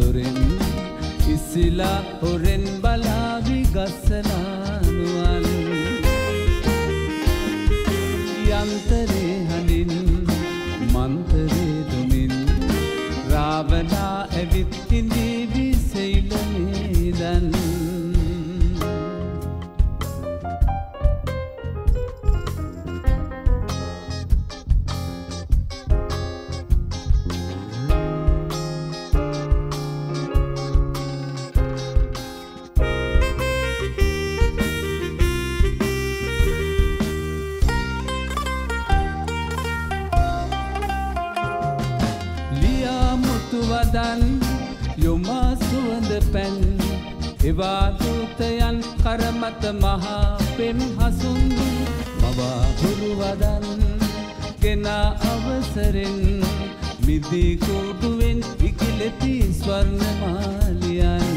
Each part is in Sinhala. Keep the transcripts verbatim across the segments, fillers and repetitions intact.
දොරෙන් ඉසිලා හොරෙන් බලාවි ගස්සලා නුවන් යන්තරේ හඬින් මන්තරේ දුමින් රාවණා ඇවිත් ඉඳීවි සෙයිලමේ දන් වදන් යොමා සුවඳ පැන් එවා දූතයන් කරමත මහා පෙම් හසුන් මවා හුරු වදන් ගෙනා අවසරෙන් මිදී කුඩුවෙන් ඉකිලෙති ස්වර්ණමාලියන්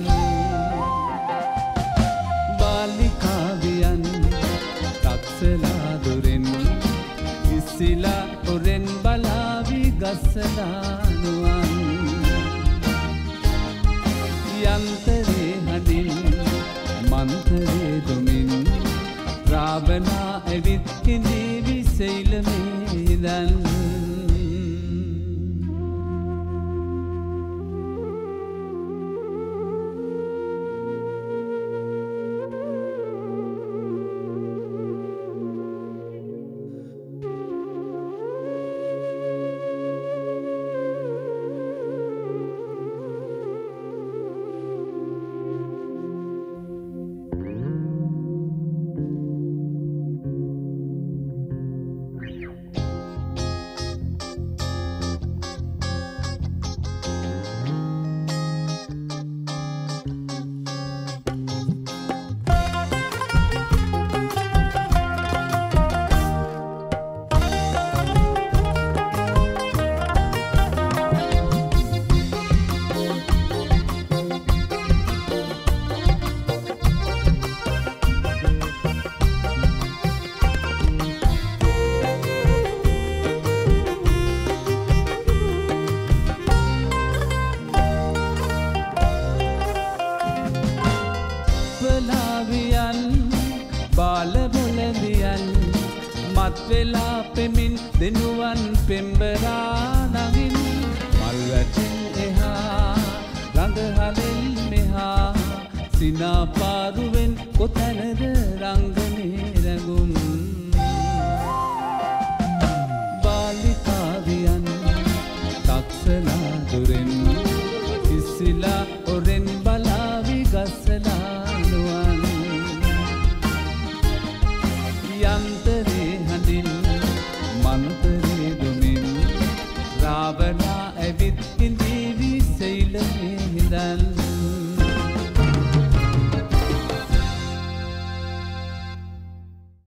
බාලිකාවියන් තක්සලා දොරෙන් ඉසිලා ඔරෙන් බලාවි ගස්සලා නුවන් යන්තරේ හඬින් මන්තරේ දුමින් රාවණා ඇවිත් ඉඳීවි සෙයිලමේ දන් මත් වෙලා පෙමින් දෙනුවන් පෙම්බරා නගින් මල් වැටින් එහා රඟහලෙන් මෙහා සිනා පාරුවෙන් කොතැනද රංගනේ රැඟුම් බාලිකාවියන් තක්සලා දොරෙන් ඉසිලා ඔරෙන් බලාවි ගස්සලා නුවන් යන්තරේ හඬින් මන්තරේ දුමින් රාවණා ඇවිත් ඉඳීවි සෙයිලමේ දන්